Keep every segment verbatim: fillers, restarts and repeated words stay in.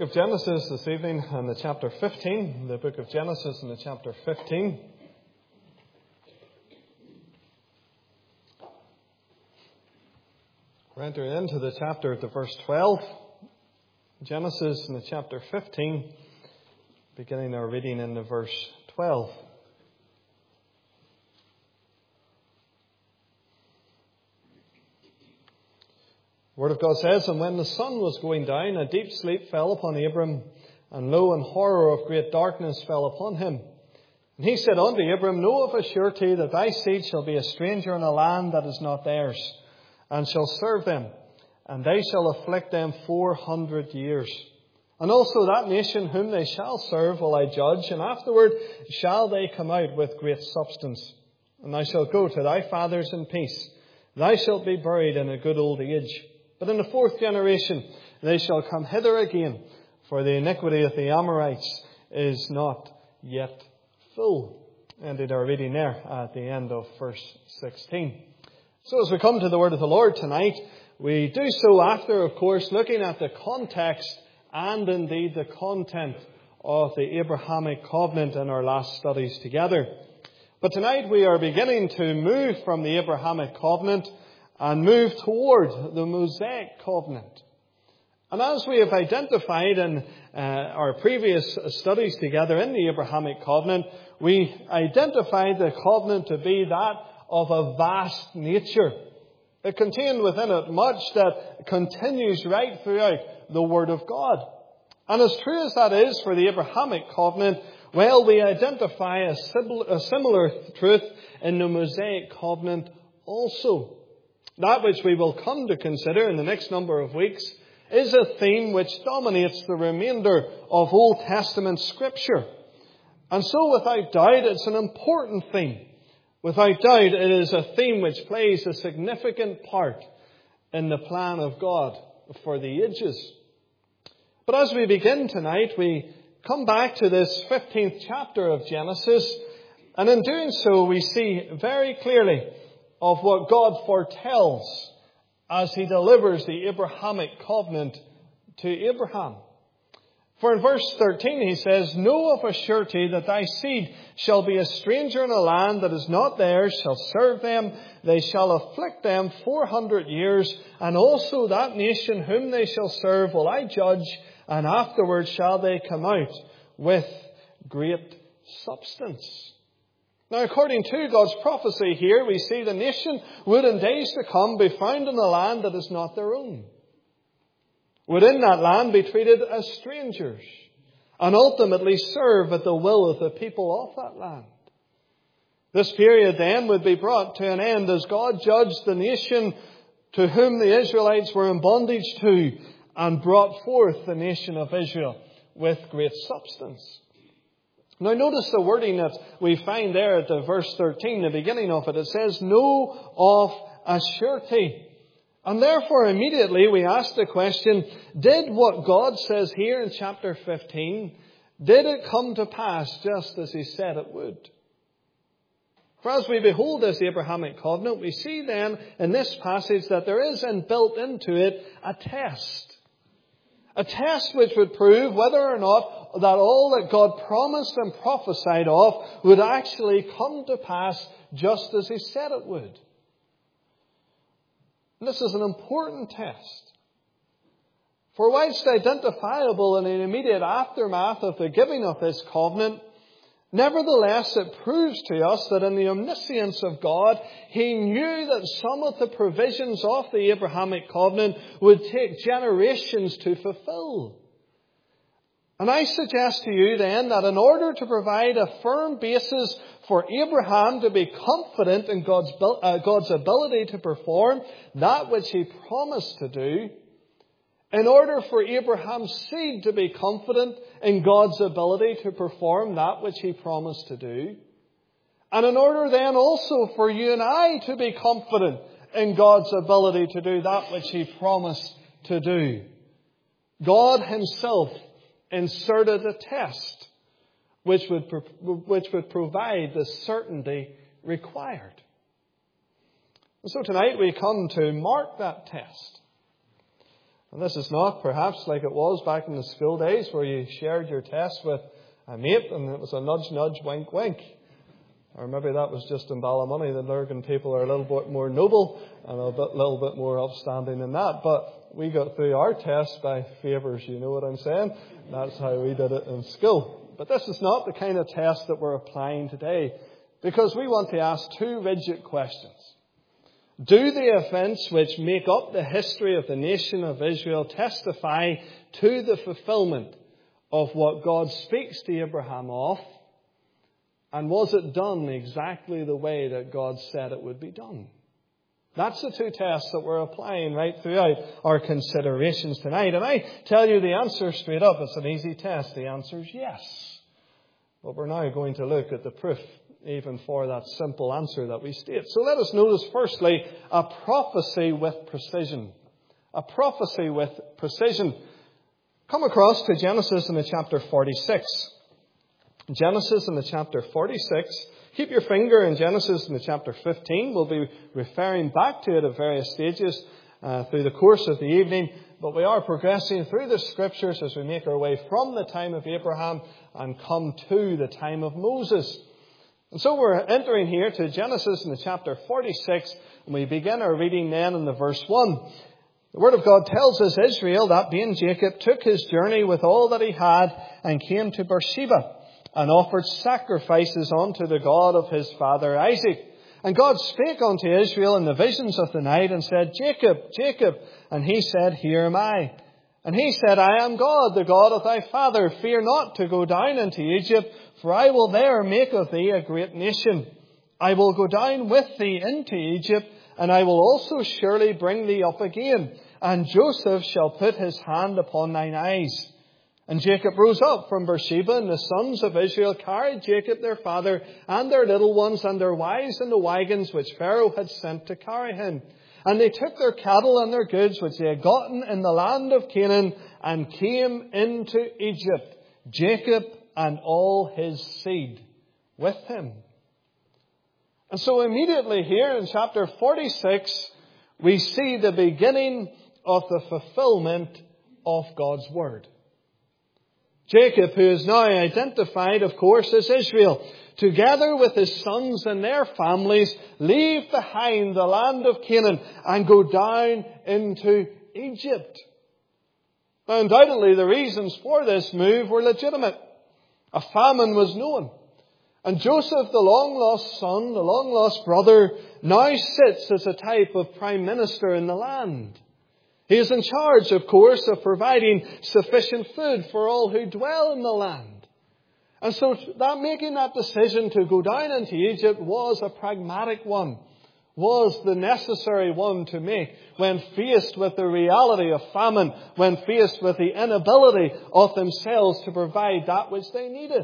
of Genesis this evening and the chapter fifteen. The book of Genesis and the chapter fifteen. We're entering into the chapter at the verse twelve. Genesis and the chapter fifteen, beginning our reading in the verse twelve. The Word of God says, "And when the sun was going down, a deep sleep fell upon Abram, and lo, and horror of great darkness fell upon him. And he said unto Abram, Know of a surety that thy seed shall be a stranger in a land that is not theirs, and shall serve them, and they shall afflict them four hundred years. And also that nation whom they shall serve will I judge, and afterward shall they come out with great substance. And thou shalt go to thy fathers in peace. Thou shalt be buried in a good old age. But in the fourth generation they shall come hither again, for the iniquity of the Amorites is not yet full." Ended our reading there at the end of verse sixteen. So as we come to the word of the Lord tonight, we do so after, of course, looking at the context and indeed the content of the Abrahamic covenant in our last studies together. But tonight we are beginning to move from the Abrahamic covenant and move toward the Mosaic covenant. And as we have identified in uh, our previous studies together in the Abrahamic covenant, we identified the covenant to be that of a vast nature. It contained within it much that continues right throughout the Word of God. And as true as that is for the Abrahamic covenant, well, we identify a similar truth in the Mosaic covenant also. That which we will come to consider in the next number of weeks is a theme which dominates the remainder of Old Testament Scripture. And so without doubt, it's an important theme. Without doubt, it is a theme which plays a significant part in the plan of God for the ages. But as we begin tonight, we come back to this fifteenth chapter of Genesis, and in doing so, we see very clearly of what God foretells as He delivers the Abrahamic covenant to Abraham. For in verse thirteen he says, "Know of a surety that thy seed shall be a stranger in a land that is not theirs, shall serve them, they shall afflict them four hundred years, and also that nation whom they shall serve will I judge, and afterward shall they come out with great substance." Now, according to God's prophecy here, we see the nation would in days to come be found in a land that is not their own. Would in that land be treated as strangers and ultimately serve at the will of the people of that land. This period then would be brought to an end as God judged the nation to whom the Israelites were in bondage to and brought forth the nation of Israel with great substance. Now notice the wording that we find there at the verse thirteen, the beginning of it. It says, "Know of a surety." And therefore immediately we ask the question, did what God says here in chapter fifteen, did it come to pass just as He said it would? For as we behold this Abrahamic covenant, we see then in this passage that there is inbuilt into it a test. A test which would prove whether or not that all that God promised and prophesied of would actually come to pass just as He said it would. And this is an important test. For whilst identifiable in the immediate aftermath of the giving of this covenant, nevertheless it proves to us that in the omniscience of God, He knew that some of the provisions of the Abrahamic covenant would take generations to fulfill. And I suggest to you then that in order to provide a firm basis for Abraham to be confident in God's, uh, God's ability to perform that which He promised to do, in order for Abraham's seed to be confident in God's ability to perform that which He promised to do, and in order then also for you and I to be confident in God's ability to do that which He promised to do, God Himself inserted a test which would, which would provide the certainty required. And so tonight we come to mark that test. And this is not perhaps like it was back in the school days where you shared your test with a mate and it was a nudge, nudge, wink, wink. Or maybe that was just in Ballymoney. The Lurgan people are a little bit more noble and a bit, little bit more upstanding than that. But we got through our test by favours, you know what I'm saying? That's how we did it in school. But this is not the kind of test that we're applying today, because we want to ask two rigid questions. Do the events which make up the history of the nation of Israel testify to the fulfillment of what God speaks to Abraham of? And was it done exactly the way that God said it would be done? That's the two tests that we're applying right throughout our considerations tonight. And I tell you the answer straight up. It's an easy test. The answer is yes. But we're now going to look at the proof even for that simple answer that we state. So let us notice firstly a prophecy with precision. A prophecy with precision. Come across to Genesis in the chapter forty-six. Genesis in the chapter forty-six. Keep your finger in Genesis in the chapter fifteen. We'll be referring back to it at various stages uh, through the course of the evening. But we are progressing through the Scriptures as we make our way from the time of Abraham and come to the time of Moses. And so we're entering here to Genesis in the chapter forty-six, and we begin our reading then in the verse one. The Word of God tells us Israel, that being Jacob, took his journey with all that he had and came to Beersheba and offered sacrifices unto the God of his father Isaac. And God spake unto Israel in the visions of the night and said, Jacob, Jacob. And he said, Here am I. And he said, I am God, the God of thy father. Fear not to go down into Egypt, for I will there make of thee a great nation. I will go down with thee into Egypt, and I will also surely bring thee up again. And Joseph shall put his hand upon thine eyes. And Jacob rose up from Beersheba, and the sons of Israel carried Jacob their father and their little ones and their wives in the wagons which Pharaoh had sent to carry him. And they took their cattle and their goods which they had gotten in the land of Canaan and came into Egypt, Jacob and all his seed with him. And so immediately here in chapter forty-six, we see the beginning of the fulfillment of God's word. Jacob, who is now identified, of course, as Israel, together with his sons and their families, leave behind the land of Canaan and go down into Egypt. Now, undoubtedly, the reasons for this move were legitimate. A famine was known. And Joseph, the long-lost son, the long-lost brother, now sits as a type of prime minister in the land. He is in charge, of course, of providing sufficient food for all who dwell in the land. And so that making that decision to go down into Egypt was a pragmatic one, was the necessary one to make when faced with the reality of famine, when faced with the inability of themselves to provide that which they needed.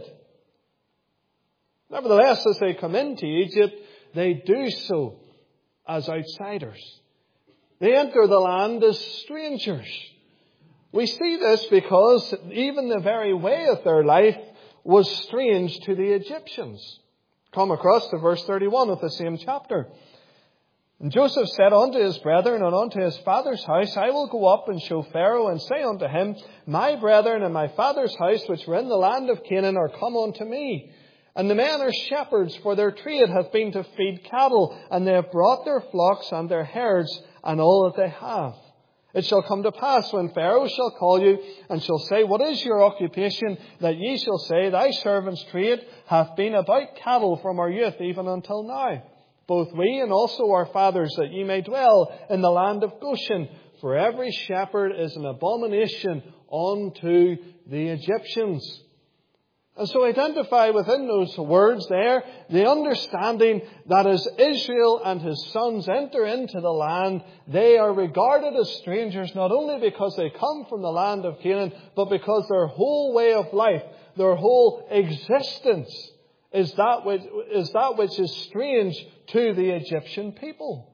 Nevertheless, as they come into Egypt, they do so as outsiders. They enter the land as strangers. We see this because even the very way of their life was strange to the Egyptians. Come across to verse thirty-one of the same chapter. And Joseph said unto his brethren and unto his father's house, I will go up and show Pharaoh and say unto him, My brethren and my father's house which were in the land of Canaan are come unto me. And the men are shepherds, for their trade hath been to feed cattle, and they have brought their flocks and their herds, and all that they have. It shall come to pass, when Pharaoh shall call you, and shall say, What is your occupation? That ye shall say, Thy servant's trade hath been about cattle from our youth even until now. Both we and also our fathers, that ye may dwell in the land of Goshen. For every shepherd is an abomination unto the Egyptians. And so identify within those words there the understanding that as Israel and his sons enter into the land, they are regarded as strangers not only because they come from the land of Canaan, but because their whole way of life, their whole existence is that which is, that which is strange to the Egyptian people.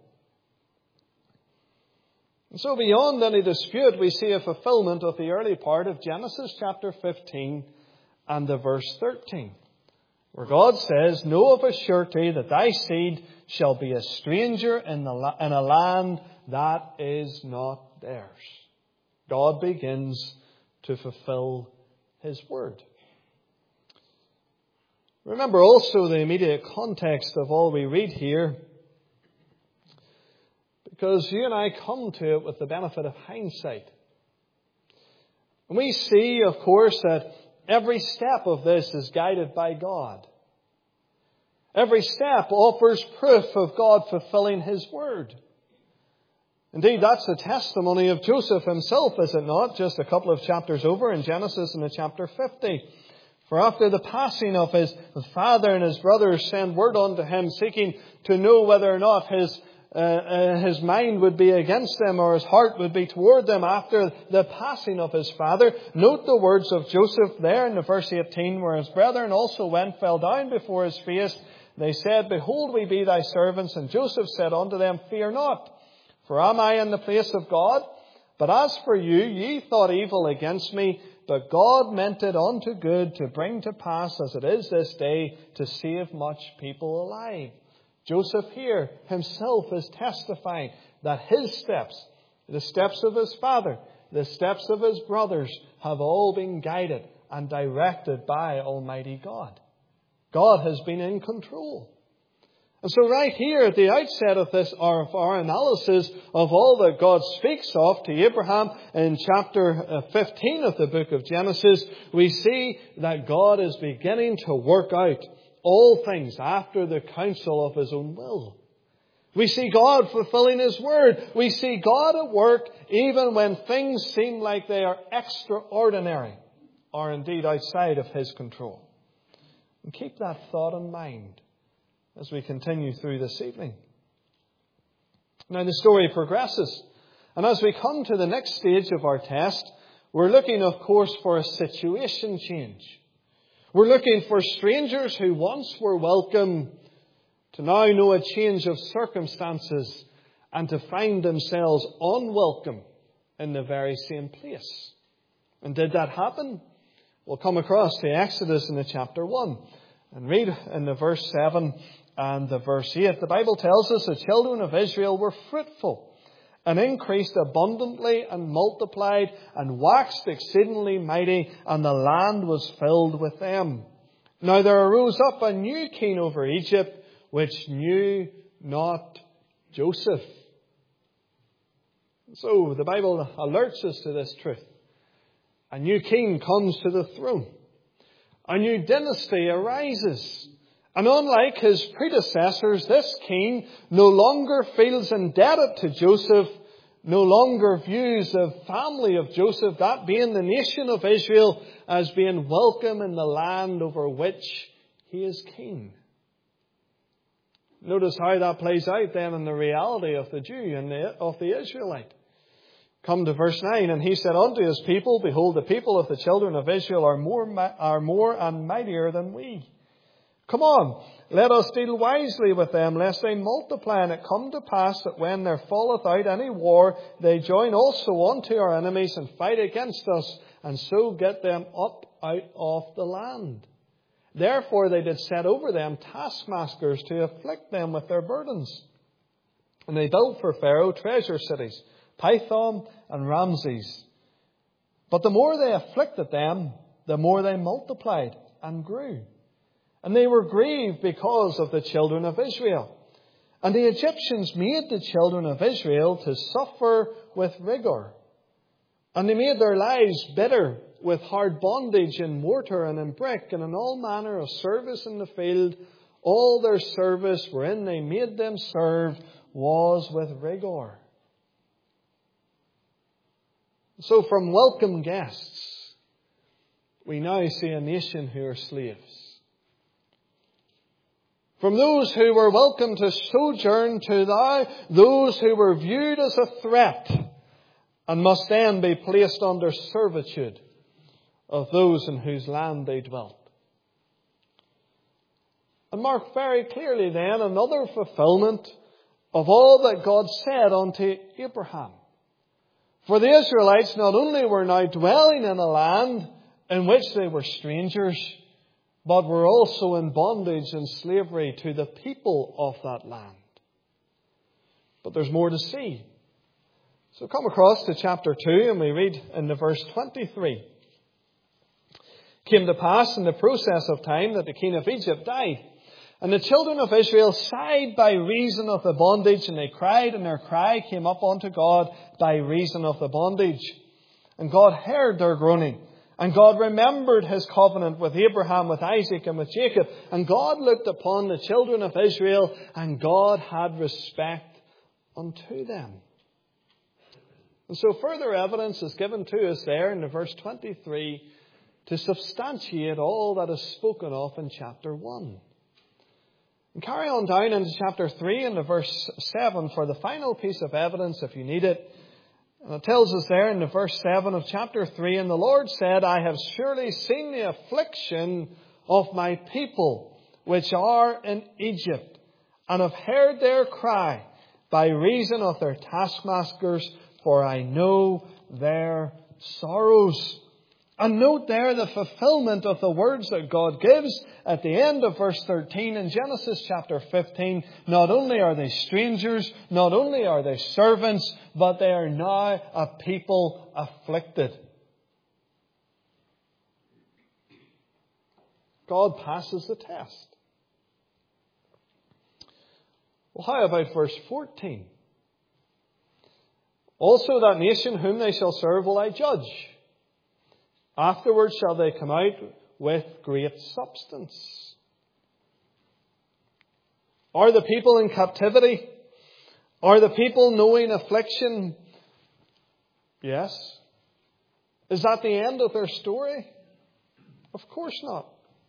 And so beyond any dispute, we see a fulfillment of the early part of Genesis chapter fifteen and the verse thirteen, where God says, Know of a surety that thy seed shall be a stranger in, the, in a land that is not theirs. God begins to fulfill His word. Remember also the immediate context of all we read here, because you and I come to it with the benefit of hindsight. And we see, of course, that every step of this is guided by God. Every step offers proof of God fulfilling His word. Indeed, that's the testimony of Joseph himself, is it not? Just a couple of chapters over in Genesis in the chapter fifty. For after the passing of his father and his brothers sent word unto him, seeking to know whether or not his uh, uh, his mind would be against them or his heart would be toward them after the passing of his father. Note the words of Joseph there in the verse eighteen, where his brethren also went, fell down before his face. They said, Behold, we be thy servants. And Joseph said unto them, Fear not, for am I in the place of God? But as for you, ye thought evil against me, but God meant it unto good to bring to pass, as it is this day, to save much people alive. Joseph here himself is testifying that his steps, the steps of his father, the steps of his brothers, have all been guided and directed by Almighty God. God has been in control. And so right here at the outset of this, our, of our analysis of all that God speaks of to Abraham in chapter fifteen of the book of Genesis, we see that God is beginning to work out all things after the counsel of His own will. We see God fulfilling His word. We see God at work even when things seem like they are extraordinary or indeed outside of His control. And keep that thought in mind as we continue through this evening. Now the story progresses. And as we come to the next stage of our test, we're looking, of course, for a situation change. We're looking for strangers who once were welcome to now know a change of circumstances and to find themselves unwelcome in the very same place. And did that happen? We'll come across to Exodus in the chapter one and read in the verse seven and the verse eight. The Bible tells us the children of Israel were fruitful and increased abundantly and multiplied and waxed exceedingly mighty, and the land was filled with them. Now there arose up a new king over Egypt, which knew not Joseph. So the Bible alerts us to this truth. A new king comes to the throne. A new dynasty arises. And unlike his predecessors, this king no longer feels indebted to Joseph, no longer views the family of Joseph, that being the nation of Israel, as being welcome in the land over which he is king. Notice how that plays out then in the reality of the Jew and the, of the Israelite. Come to verse nine, and he said unto his people, Behold, the people of the children of Israel are more, are more and mightier than we. Come on, let us deal wisely with them, lest they multiply, and it come to pass that when there falleth out any war, they join also unto our enemies and fight against us, and so get them up out of the land. Therefore they did set over them taskmasters to afflict them with their burdens. And they built for Pharaoh treasure cities, Pithom and Ramses. But the more they afflicted them, the more they multiplied and grew. And they were grieved because of the children of Israel. And the Egyptians made the children of Israel to suffer with rigor. And they made their lives bitter with hard bondage in mortar and in brick and in all manner of service in the field. All their service wherein they made them serve was with rigor. So from welcome guests, we now see a nation who are slaves. From those who were welcome to sojourn to now those who were viewed as a threat and must then be placed under servitude of those in whose land they dwelt. And mark very clearly then another fulfillment of all that God said unto Abraham. For the Israelites not only were now dwelling in a land in which they were strangers, but were also in bondage and slavery to the people of that land. But there's more to see. So come across to chapter two and we read in the verse twenty-three. Came to pass in the process of time that the king of Egypt died. And the children of Israel sighed by reason of the bondage, and they cried, and their cry came up unto God by reason of the bondage. And God heard their groaning. And God remembered his covenant with Abraham, with Isaac, and with Jacob. And God looked upon the children of Israel, and God had respect unto them. And so further evidence is given to us there in the verse twenty-three to substantiate all that is spoken of in chapter one. And carry on down into chapter three and the verse seven for the final piece of evidence if you need it. And it tells us there in the verse seven of chapter three, and the Lord said, I have surely seen the affliction of my people which are in Egypt, and have heard their cry by reason of their taskmasters, for I know their sorrows. And note there the fulfillment of the words that God gives at the end of verse thirteen in Genesis chapter fifteen. Not only are they strangers, not only are they servants, but they are now a people afflicted. God passes the test. Well, how about verse fourteen? Also that nation whom they shall serve will I judge. Afterwards shall they come out with great substance. Are the people in captivity? Are the people knowing affliction? Yes. Is that the end of their story? Of course not.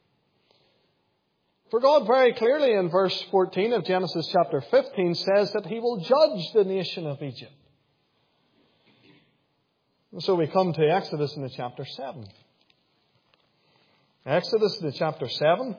For God very clearly in verse fourteen of Genesis chapter fifteen says that he will judge the nation of Egypt. And so we come to Exodus in the chapter seven. Exodus in the chapter seven.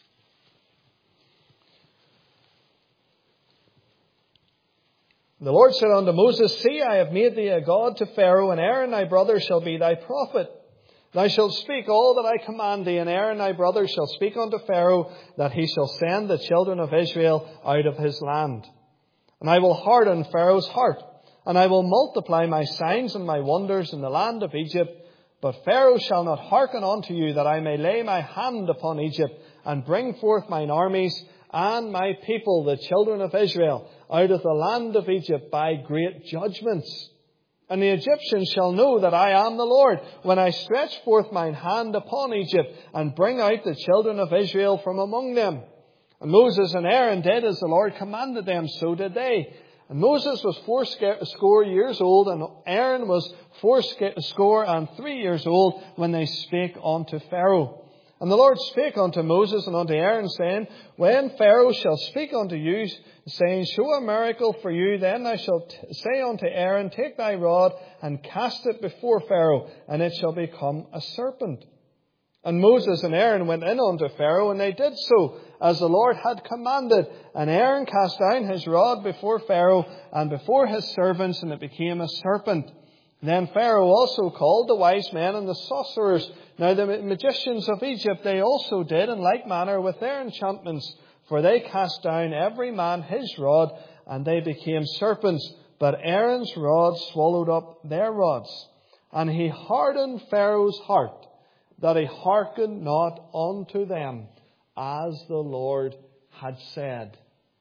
The Lord said unto Moses, See, I have made thee a god to Pharaoh, and Aaron thy brother shall be thy prophet. Thou shalt speak all that I command thee, and Aaron thy brother shall speak unto Pharaoh, that he shall send the children of Israel out of his land. And I will harden Pharaoh's heart, and I will multiply my signs and my wonders in the land of Egypt. But Pharaoh shall not hearken unto you, that I may lay my hand upon Egypt, and bring forth mine armies and my people, the children of Israel, out of the land of Egypt by great judgments. And the Egyptians shall know that I am the Lord, when I stretch forth mine hand upon Egypt, and bring out the children of Israel from among them. And Moses and Aaron did as the Lord commanded them, so did they. And Moses was fourscore years old, and Aaron was fourscore and three years old when they spake unto Pharaoh. And the Lord spake unto Moses and unto Aaron, saying, When Pharaoh shall speak unto you, saying, Show a miracle for you, then thou shalt say unto Aaron, Take thy rod and cast it before Pharaoh, and it shall become a serpent. And Moses and Aaron went in unto Pharaoh, and they did so, as the Lord had commanded. And Aaron cast down his rod before Pharaoh, and before his servants, and it became a serpent. Then Pharaoh also called the wise men and the sorcerers. Now the magicians of Egypt, they also did in like manner with their enchantments. For they cast down every man his rod, and they became serpents. But Aaron's rod swallowed up their rods. And he hardened Pharaoh's heart, that he hearkened not unto them, as the Lord had said.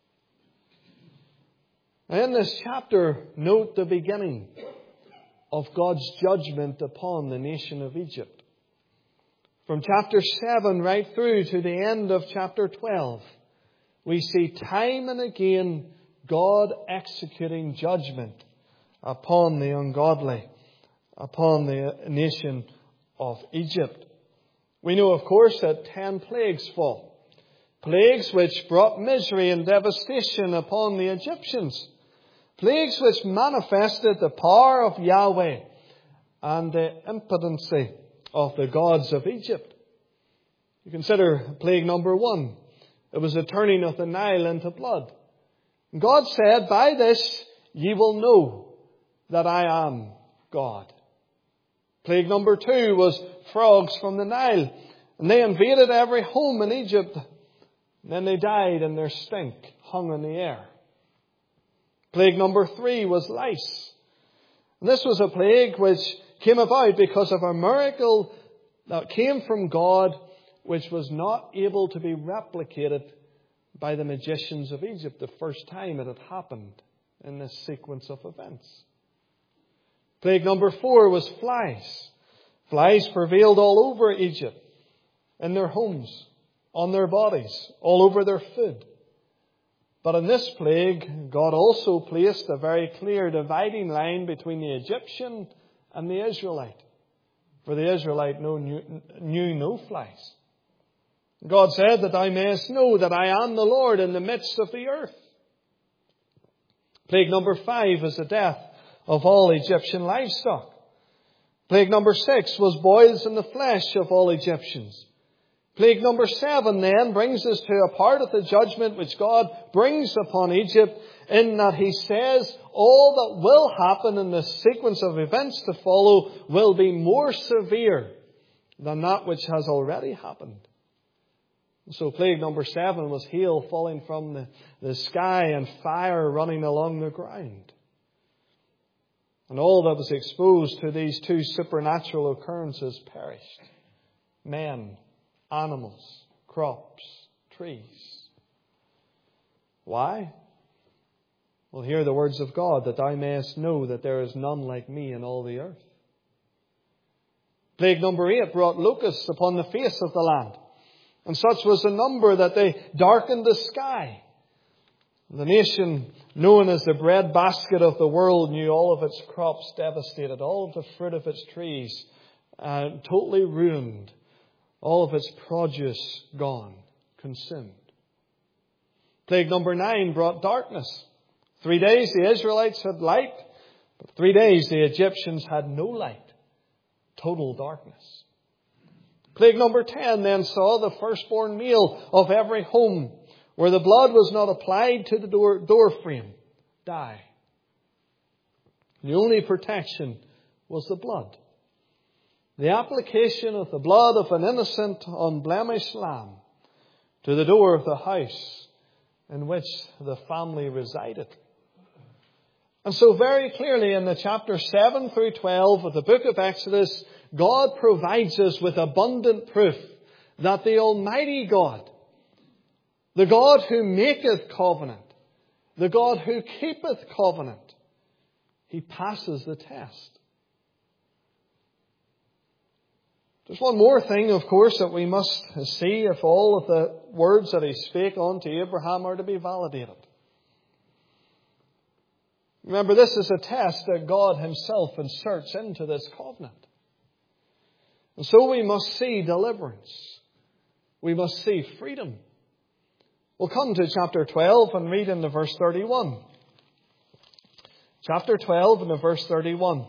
Now in this chapter, note the beginning of God's judgment upon the nation of Egypt. From chapter seven right through to the end of chapter twelve, we see time and again God executing judgment upon the ungodly, upon the nation of Egypt. We know, of course, that ten plagues fall. Plagues which brought misery and devastation upon the Egyptians. Plagues which manifested the power of Yahweh and the impotency of the gods of Egypt. You consider plague number one. It was the turning of the Nile into blood. God said, By this ye will know that I am God. Plague number two was frogs from the Nile. And they invaded every home in Egypt. And then they died, and their stink hung in the air. Plague number three was lice. And this was a plague which came about because of a miracle that came from God, which was not able to be replicated by the magicians of Egypt the first time it had happened in this sequence of events. Plague number four was flies. Flies prevailed all over Egypt, in their homes, on their bodies, all over their food. But in this plague, God also placed a very clear dividing line between the Egyptian and the Israelite. For the Israelite knew, knew no flies. God said that thou mayest know that I am the Lord in the midst of the earth. Plague number five is the death of all Egyptian livestock. Plague number six was boils in the flesh of all Egyptians. Plague number seven then brings us to a part of the judgment which God brings upon Egypt, in that He says all that will happen in this sequence of events to follow will be more severe than that which has already happened. So plague number seven was hail falling from the, the sky and fire running along the ground. And all that was exposed to these two supernatural occurrences perished. Men, animals, crops, trees. Why? Well, hear the words of God, that thou mayest know that there is none like me in all the earth. Plague number eight brought locusts upon the face of the land. And such was the number that they darkened the sky. The nation known as the breadbasket of the world knew all of its crops devastated, all of the fruit of its trees uh, totally ruined, all of its produce gone, consumed. Plague number nine brought darkness. Three days the Israelites had light, but three days the Egyptians had no light. Total darkness. Plague number ten then saw the firstborn male of every home, where the blood was not applied to the door, door frame, die. The only protection was the blood. The application of the blood of an innocent, unblemished lamb to the door of the house in which the family resided. And so very clearly in the chapter seven through twelve of the book of Exodus, God provides us with abundant proof that the Almighty God, the God who maketh covenant, the God who keepeth covenant, He passes the test. There's one more thing, of course, that we must see if all of the words that He spake unto Abraham are to be validated. Remember, this is a test that God Himself inserts into this covenant. And so we must see deliverance. We must see freedom. We'll come to chapter twelve and read in the verse thirty-one. Chapter twelve and the verse thirty-one.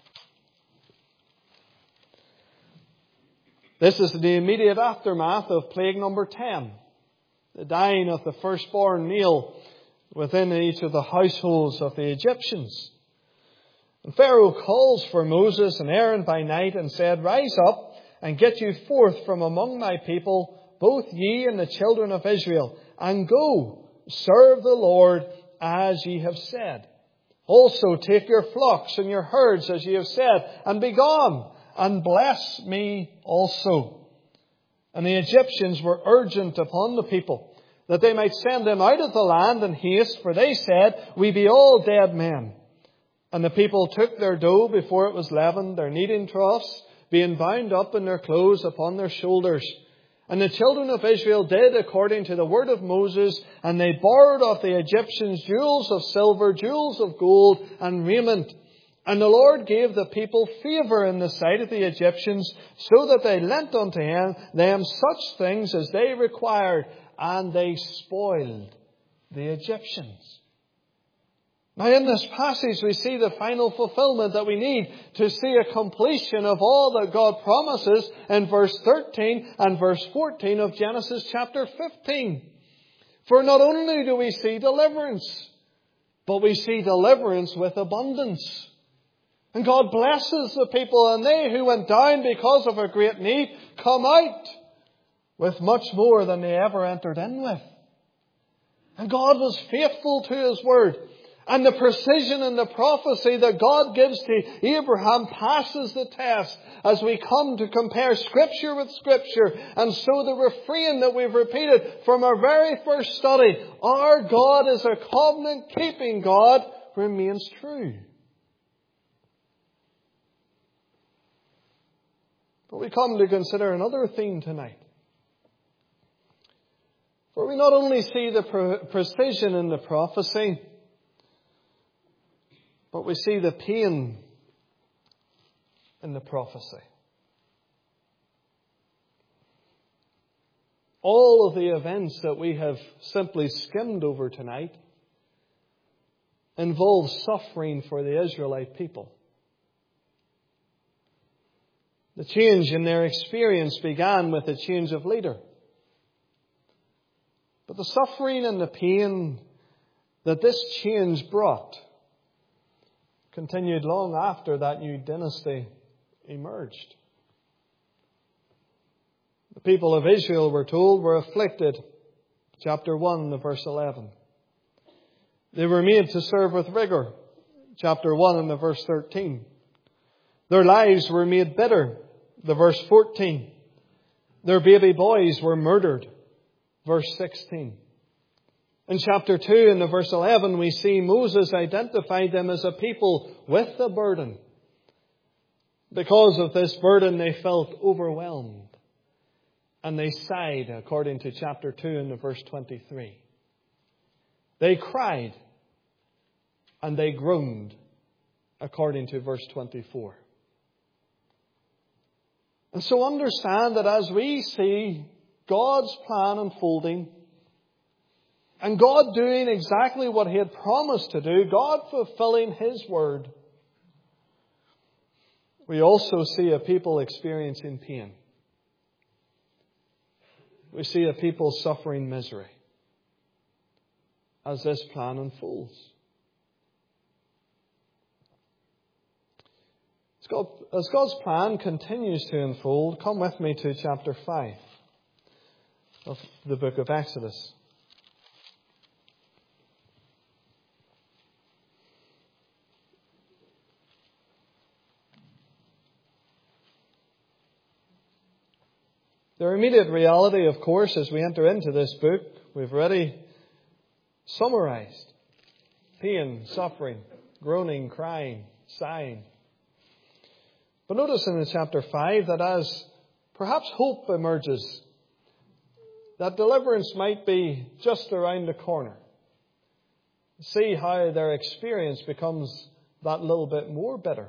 This is the immediate aftermath of plague number ten. The dying of the firstborn male within each of the households of the Egyptians. And Pharaoh calls for Moses and Aaron by night and said, Rise up and get you forth from among my people, both ye and the children of Israel, and go, serve the Lord as ye have said. Also take your flocks and your herds as ye have said, and be gone, and bless me also. And the Egyptians were urgent upon the people, that they might send them out of the land in haste, for they said, We be all dead men. And the people took their dough before it was leavened, their kneading troughs, being bound up in their clothes upon their shoulders. And the children of Israel did according to the word of Moses, and they borrowed of the Egyptians jewels of silver, jewels of gold, and raiment. And the Lord gave the people favour in the sight of the Egyptians, so that they lent unto them such things as they required, and they spoiled the Egyptians. Now in this passage we see the final fulfillment that we need to see a completion of all that God promises in verse thirteen and verse fourteen of Genesis chapter fifteen. For not only do we see deliverance, but we see deliverance with abundance. And God blesses the people, and they who went down because of a great need come out with much more than they ever entered in with. And God was faithful to His word. And the precision in the prophecy that God gives to Abraham passes the test as we come to compare Scripture with Scripture. And so the refrain that we've repeated from our very first study, our God is a covenant-keeping God, remains true. But we come to consider another theme tonight. For we not only see the pre- precision in the prophecy, but we see the pain in the prophecy. All of the events that we have simply skimmed over tonight involve suffering for the Israelite people. The change in their experience began with a change of leader. But the suffering and the pain that this change brought continued long after that new dynasty emerged. The people of Israel, we're told, were afflicted. Chapter one, the verse eleven. They were made to serve with rigor. Chapter one and the verse thirteen. Their lives were made bitter. The verse fourteen. Their baby boys were murdered. Verse sixteen. In chapter two and the verse eleven, we see Moses identified them as a people with a burden. Because of this burden, they felt overwhelmed. And they sighed, according to chapter two and the verse twenty-three. They cried and they groaned, according to verse twenty-four. And so understand that as we see God's plan unfolding, and God doing exactly what He had promised to do, God fulfilling His word, we also see a people experiencing pain. We see a people suffering misery as this plan unfolds. As, God, as God's plan continues to unfold, come with me to chapter five of the book of Exodus. Their immediate reality, of course, as we enter into this book, we've already summarized. Pain, suffering, groaning, crying, sighing. But notice in chapter five that as perhaps hope emerges, that deliverance might be just around the corner. See how their experience becomes that little bit more bitter.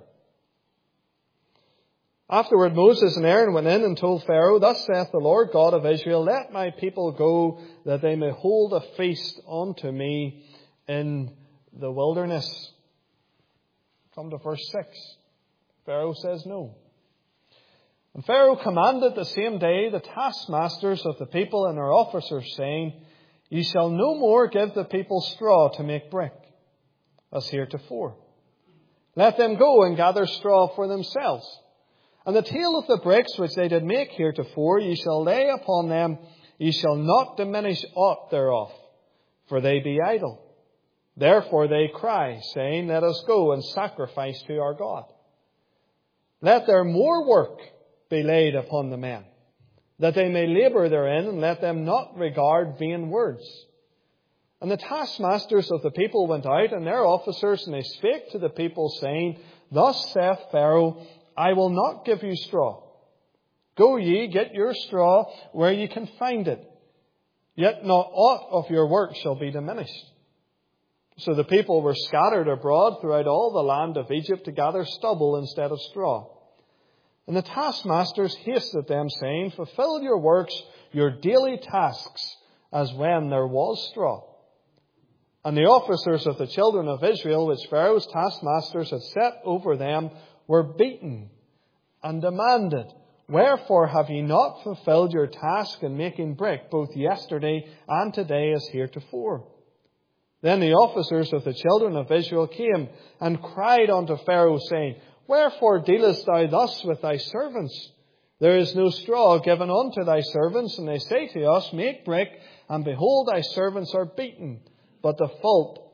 Afterward, Moses and Aaron went in and told Pharaoh, "Thus saith the Lord God of Israel, let my people go, that they may hold a feast unto me in the wilderness." Come to verse six. Pharaoh says no. And Pharaoh commanded the same day the taskmasters of the people and their officers, saying, "Ye shall no more give the people straw to make brick, as heretofore. Let them go and gather straw for themselves. And the tale of the bricks which they did make heretofore, ye shall lay upon them, ye shall not diminish aught thereof, for they be idle. Therefore they cry, saying, Let us go and sacrifice to our God. Let their more work be laid upon the men, that they may labour therein, and let them not regard vain words." And the taskmasters of the people went out, and their officers, and they spake to the people, saying, "Thus saith Pharaoh, I will not give you straw. Go ye, get your straw where ye can find it. Yet not aught of your work shall be diminished." So the people were scattered abroad throughout all the land of Egypt to gather stubble instead of straw. And the taskmasters hasted them, saying, "Fulfill your works, your daily tasks, as when there was straw." And the officers of the children of Israel, which Pharaoh's taskmasters had set over them, were beaten and demanded, "Wherefore have ye not fulfilled your task in making brick, both yesterday and today as heretofore?" Then the officers of the children of Israel came and cried unto Pharaoh, saying, "Wherefore dealest thou thus with thy servants? There is no straw given unto thy servants, and they say to us, Make brick, and behold, thy servants are beaten. But the fault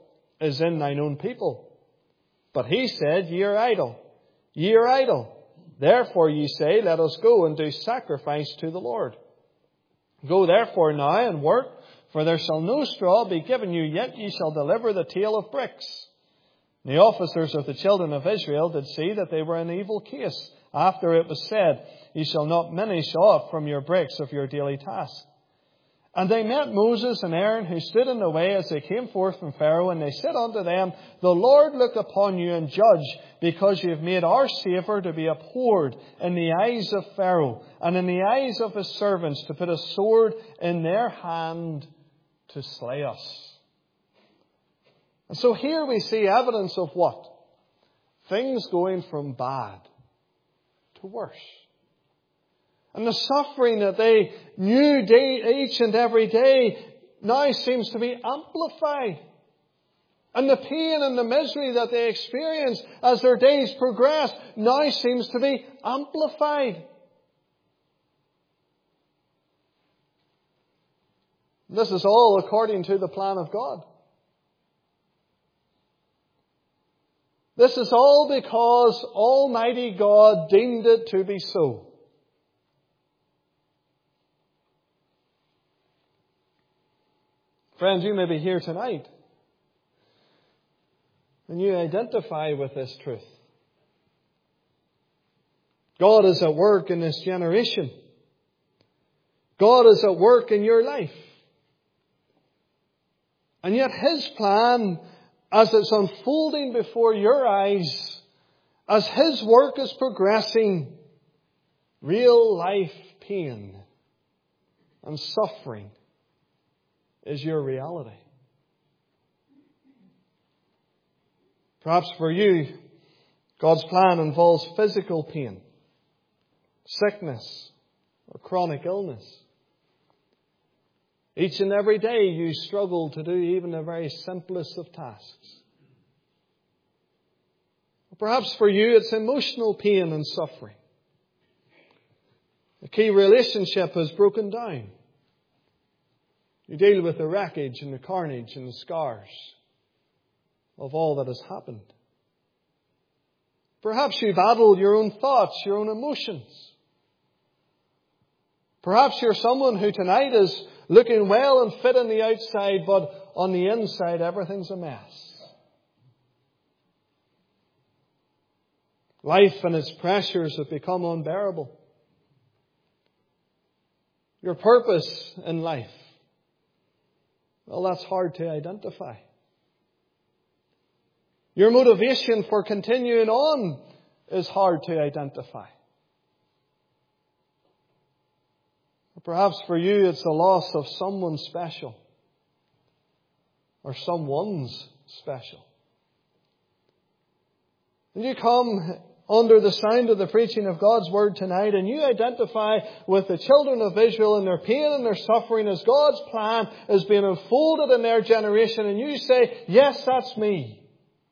is in thine own people. But he said, Ye are idle, ye are idle. Therefore ye say, Let us go and do sacrifice to the Lord. Go therefore now and work, for there shall no straw be given you, yet ye shall deliver the tale of bricks. The officers of the children of Israel did see that they were in evil case, after it was said, Ye shall not minish off from your bricks of your daily task. And they met Moses and Aaron, who stood in the way as they came forth from Pharaoh, and they said unto them, The Lord look upon you and judge, because you have made our Saviour to be abhorred in the eyes of Pharaoh, and in the eyes of his servants, to put a sword in their hand to slay us. And so here we see evidence of what? Things going from bad to worse. And the suffering that they knew day, each and every day now seems to be amplified. And the pain and the misery that they experience as their days progress now seems to be amplified. This is all according to the plan of God. This is all because Almighty God deemed it to be so. Friends, you may be here tonight and you identify with this truth. God is at work in this generation. God is at work in your life. And yet His plan, as it's unfolding before your eyes, as His work is progressing, real life pain and suffering is your reality. Perhaps for you, God's plan involves physical pain, sickness, or chronic illness. Each and every day you struggle to do even the very simplest of tasks. Perhaps for you it's emotional pain and suffering. A key relationship has broken down. You deal with the wreckage and the carnage and the scars of all that has happened. Perhaps you battle your own thoughts, your own emotions. Perhaps you're someone who tonight is looking well and fit on the outside, but on the inside everything's a mess. Life and its pressures have become unbearable. Your purpose in life, well, that's hard to identify. Your motivation for continuing on is hard to identify. Perhaps for you it's the loss of someone special or someone's special. And you come under the sound of the preaching of God's Word tonight and you identify with the children of Israel and their pain and their suffering as God's plan is being unfolded in their generation, and you say, yes, that's me.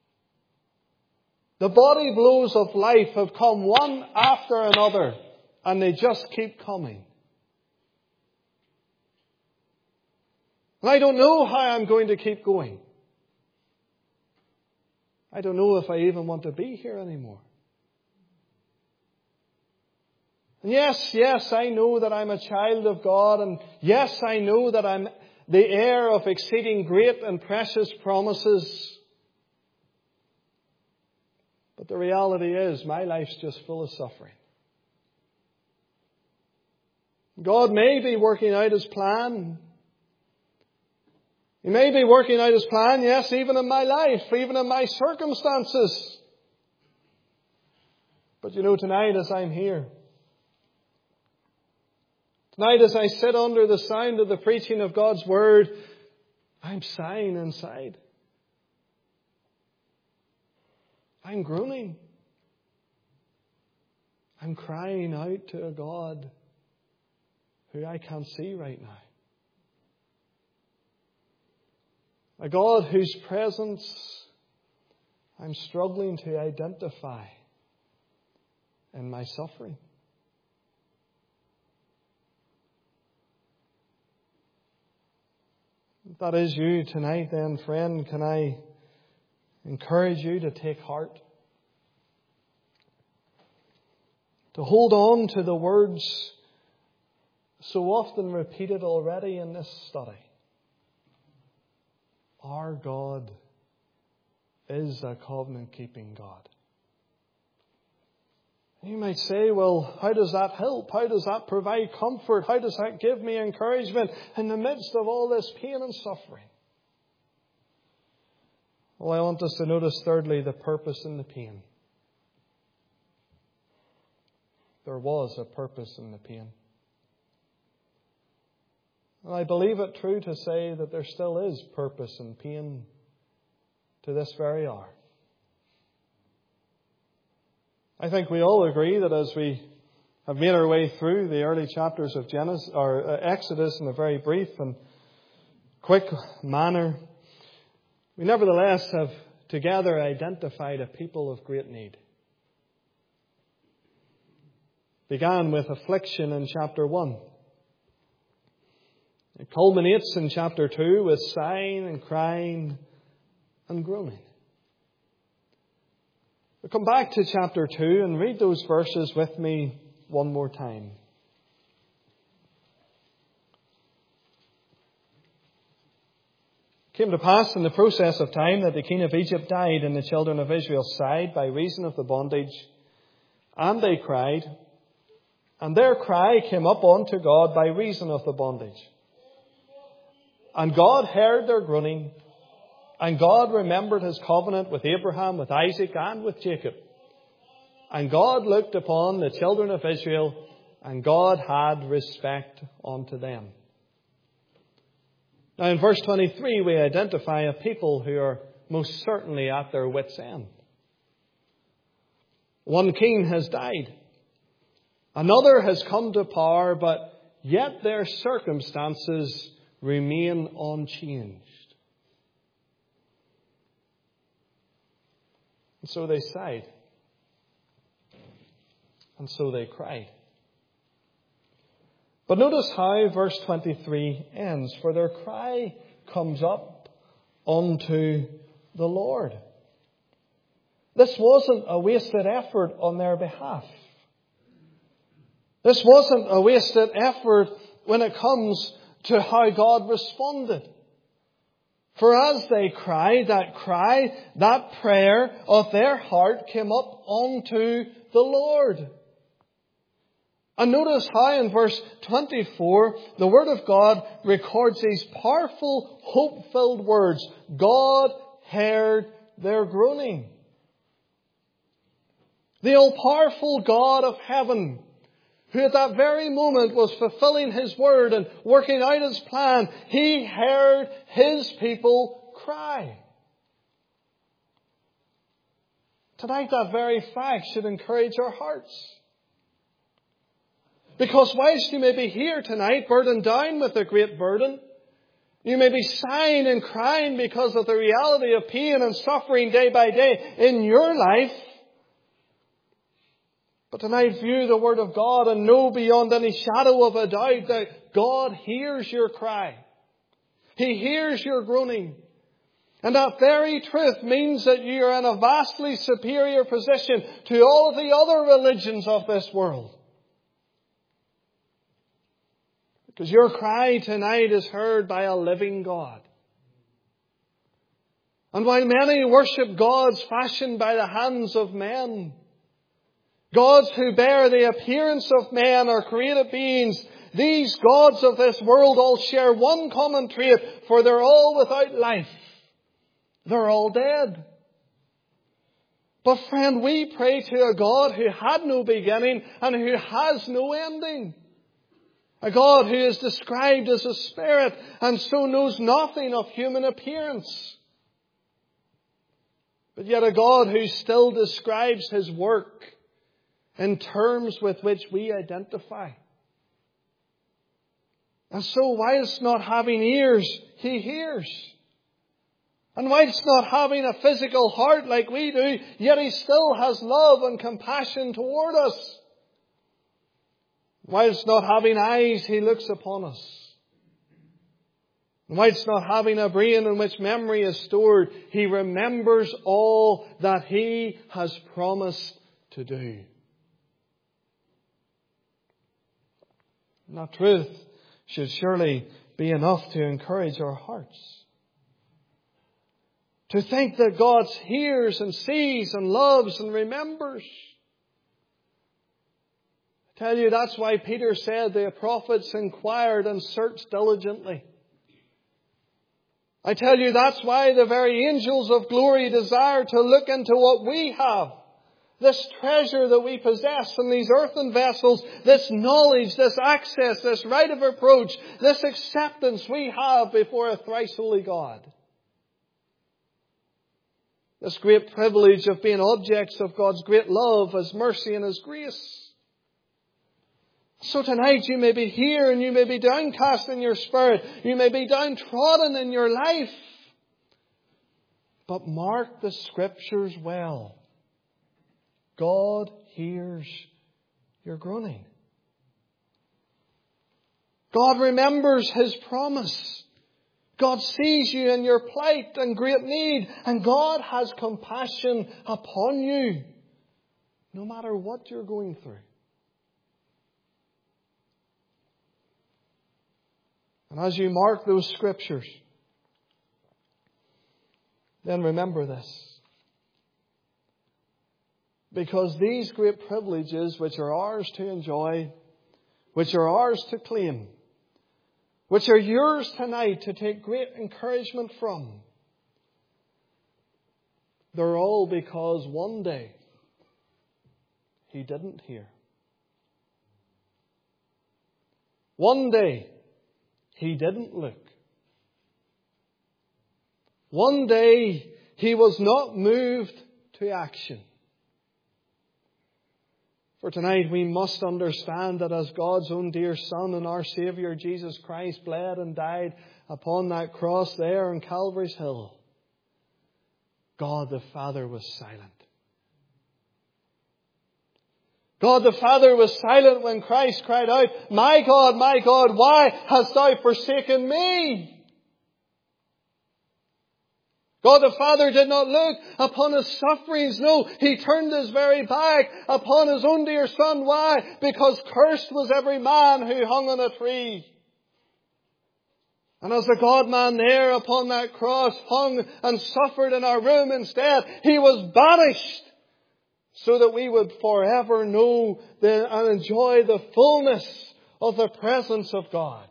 The body blows of life have come one after another and they just keep coming. And I don't know how I'm going to keep going. I don't know if I even want to be here anymore. And yes, yes, I know that I'm a child of God. And yes, I know that I'm the heir of exceeding great and precious promises. But the reality is, my life's just full of suffering. God may be working out His plan. He may be working out His plan, yes, even in my life, even in my circumstances. But you know, tonight as I'm here, tonight as I sit under the sound of the preaching of God's Word, I'm sighing inside. I'm groaning. I'm crying out to a God who I can't see right now. A God whose presence I'm struggling to identify in my suffering. If that is you tonight, then, friend, can I encourage you to take heart, to hold on to the words so often repeated already in this study. Our God is a covenant-keeping God. You might say, well, how does that help? How does that provide comfort? How does that give me encouragement in the midst of all this pain and suffering? Well, I want us to notice, thirdly, the purpose in the pain. There was a purpose in the pain. And I believe it true to say that there still is purpose in pain to this very hour. I think we all agree that as we have made our way through the early chapters of Genesis or uh, Exodus in a very brief and quick manner, we nevertheless have together identified a people of great need. Began with affliction in chapter one. It culminates in chapter two with sighing and crying and groaning. We'll come back to chapter two and read those verses with me one more time. It came to pass in the process of time that the king of Egypt died, and the children of Israel sighed by reason of the bondage, and they cried, and their cry came up unto God by reason of the bondage. And God heard their groaning, and God remembered his covenant with Abraham, with Isaac, and with Jacob. And God looked upon the children of Israel, and God had respect unto them. Now in verse twenty-three we identify a people who are most certainly at their wits' end. One king has died. Another has come to power, but yet their circumstances remain unchanged. And so they sighed. And so they cried. But notice how verse twenty-three ends. For their cry comes up unto the Lord. This wasn't a wasted effort on their behalf. This wasn't a wasted effort when it comes to how God responded. For as they cried, that cry, that prayer of their heart came up unto the Lord. And notice how in verse twenty-four, the Word of God records these powerful, hope-filled words. God heard their groaning. The all-powerful God of heaven, who at that very moment was fulfilling his word and working out his plan, he heard his people cry. Tonight, that very fact should encourage our hearts. Because whilst you may be here tonight, burdened down with a great burden, you may be sighing and crying because of the reality of pain and suffering day by day in your life, but tonight view the Word of God and know beyond any shadow of a doubt that God hears your cry. He hears your groaning. And that very truth means that you are in a vastly superior position to all of the other religions of this world. Because your cry tonight is heard by a living God. And while many worship gods fashioned by the hands of men, gods who bear the appearance of men or created beings, these gods of this world all share one common trait, for they're all without life. They're all dead. But friend, we pray to a God who had no beginning and who has no ending. A God who is described as a spirit and so knows nothing of human appearance. But yet a God who still describes his work in terms with which we identify. And so whilst not having ears, he hears. And whilst not having a physical heart like we do, yet he still has love and compassion toward us. Whilst not having eyes, he looks upon us. And whilst not having a brain in which memory is stored, He remembers all that He has promised to do. And that truth should surely be enough to encourage our hearts. To think that God hears and sees and loves and remembers. I tell you, that's why Peter said the prophets inquired and searched diligently. I tell you, that's why the very angels of glory desire to look into what we have. This treasure that we possess in these earthen vessels, this knowledge, this access, this right of approach, this acceptance we have before a thrice holy God. This great privilege of being objects of God's great love, His mercy and His grace. So tonight you may be here and you may be downcast in your spirit. You may be downtrodden in your life. But mark the Scriptures well. God hears your groaning. God remembers His promise. God sees you in your plight and great need. And God has compassion upon you. No matter what you're going through. And as you mark those Scriptures, then remember this. Because these great privileges which are ours to enjoy, which are ours to claim, which are yours tonight to take great encouragement from, they're all because one day He didn't hear. One day He didn't look. One day He was not moved to action. For tonight we must understand that as God's own dear Son and our Saviour Jesus Christ bled and died upon that cross there on Calvary's Hill, God the Father was silent. God the Father was silent when Christ cried out, "My God, my God, why hast Thou forsaken me?" God the Father did not look upon His sufferings. No, He turned His very back upon His own dear Son. Why? Because cursed was every man who hung on a tree. And as the God-man there upon that cross hung and suffered in our room instead, He was banished so that we would forever know the, and enjoy the fullness of the presence of God.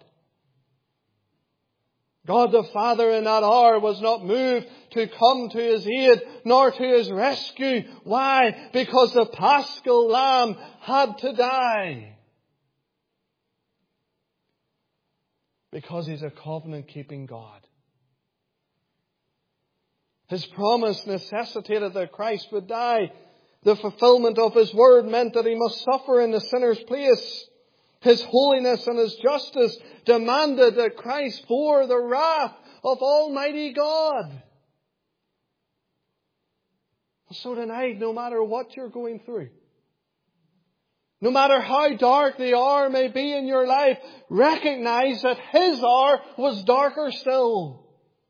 God the Father in that hour was not moved to come to His aid nor to His rescue. Why? Because the Paschal Lamb had to die. Because He's a covenant-keeping God. His promise necessitated that Christ would die. The fulfillment of His word meant that He must suffer in the sinner's place. His holiness and His justice demanded that Christ bore the wrath of Almighty God. So tonight, no matter what you're going through, no matter how dark the hour may be in your life, recognize that His hour was darker still.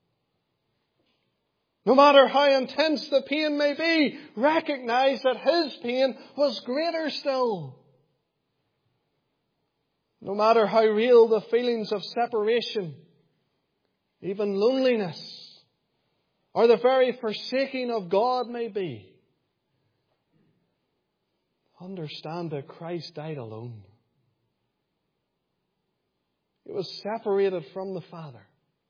No matter how intense the pain may be, recognize that His pain was greater still. No matter how real the feelings of separation, even loneliness, or the very forsaking of God may be, understand that Christ died alone. He was separated from the Father.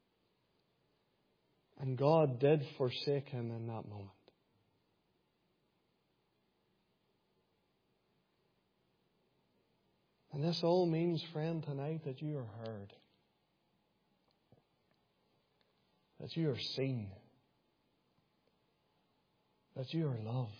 And God did forsake Him in that moment. And this all means, friend, tonight that you are heard. That you are seen. That you are loved.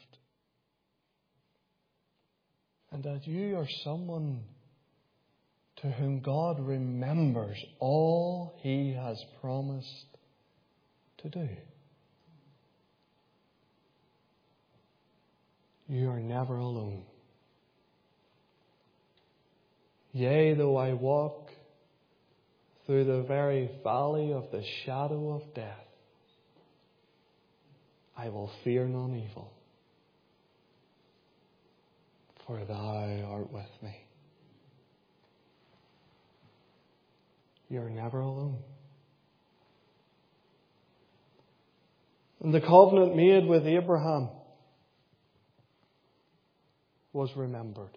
And that you are someone to whom God remembers all He has promised to do. You are never alone. Yea, though I walk through the very valley of the shadow of death, I will fear none evil, for thou art with me. You're never alone. And the covenant made with Abraham was remembered.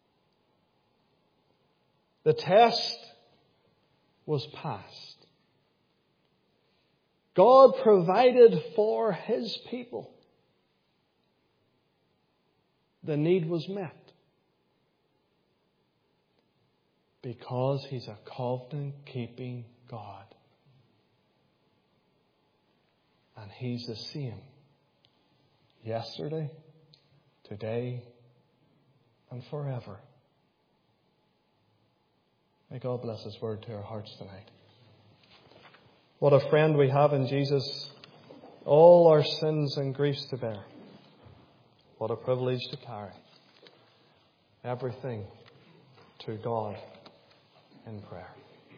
The test was passed. God provided for His people. The need was met. Because He's a covenant-keeping God. And He's the same yesterday, today, and forever. May God bless His word to our hearts tonight. What a friend we have in Jesus. All our sins and griefs to bear. What a privilege to carry. Everything to God in prayer.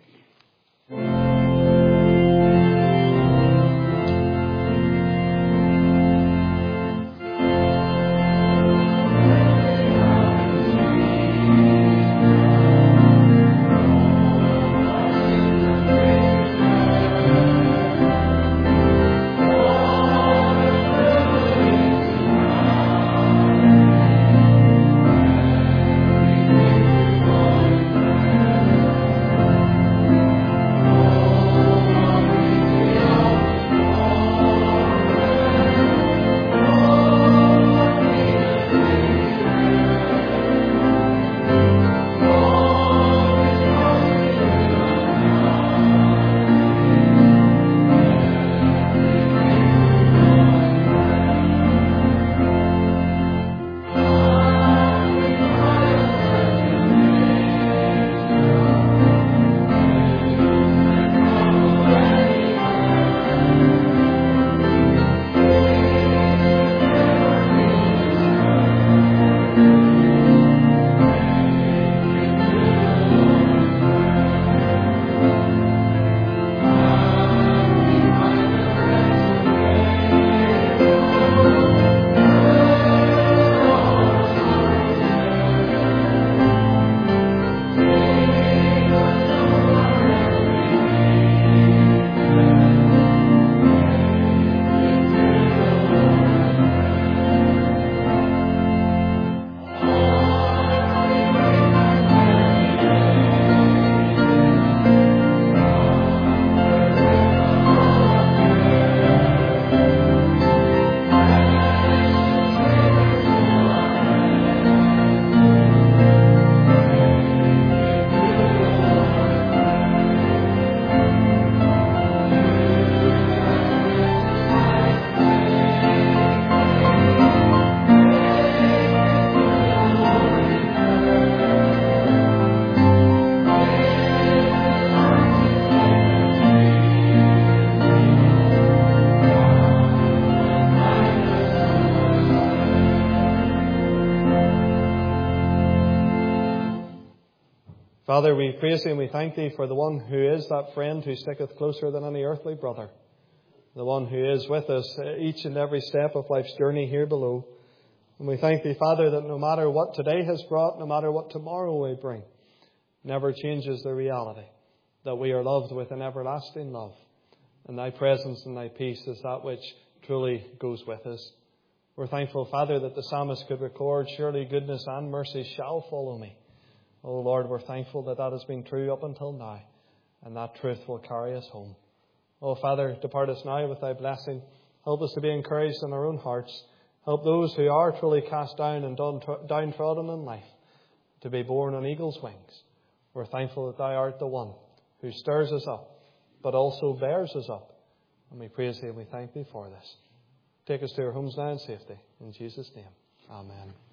Father, we praise Thee and we thank Thee for the one who is that friend who sticketh closer than any earthly brother. The one who is with us each and every step of life's journey here below. And we thank Thee, Father, that no matter what today has brought, no matter what tomorrow will bring, never changes the reality that we are loved with an everlasting love. And Thy presence and Thy peace is that which truly goes with us. We're thankful, Father, that the psalmist could record, surely goodness and mercy shall follow me. Oh Lord, we're thankful that that has been true up until now, and that truth will carry us home. Oh Father, depart us now with Thy blessing. Help us to be encouraged in our own hearts. Help those who are truly cast down and downtrodden in life to be borne on eagle's wings. We're thankful that Thou art the one who stirs us up, but also bears us up. And we praise Thee and we thank Thee for this. Take us to our homes now in safety. In Jesus' name, amen.